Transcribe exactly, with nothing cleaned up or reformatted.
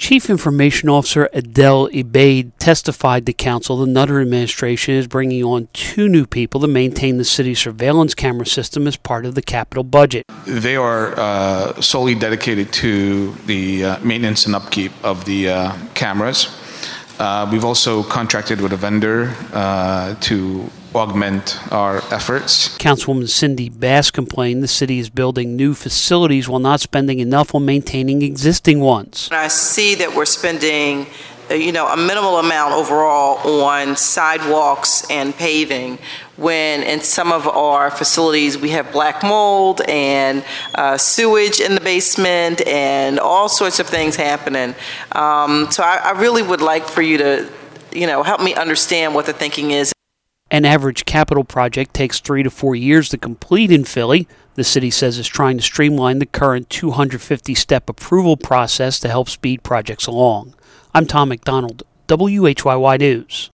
Chief Information Officer Adele Ebaid testified to council the Nutter administration is bringing on two new people to maintain the city's surveillance camera system as part of the capital budget. They are uh, solely dedicated to the uh, maintenance and upkeep of the uh, cameras. Uh, we've also contracted with a vendor uh, to augment our efforts. Councilwoman Cindy Bass complained the city is building new facilities while not spending enough on maintaining existing ones. I see that we're spending, you know, a minimal amount overall on sidewalks and paving, when in some of our facilities we have black mold and uh, sewage in the basement and all sorts of things happening. Um, so I, I really would like for you to, you know, help me understand what the thinking is. An average capital project takes three to four years to complete in Philly. The city says it's trying to streamline the current two hundred fifty step approval process to help speed projects along. I'm Tom McDonald, W H Y Y News.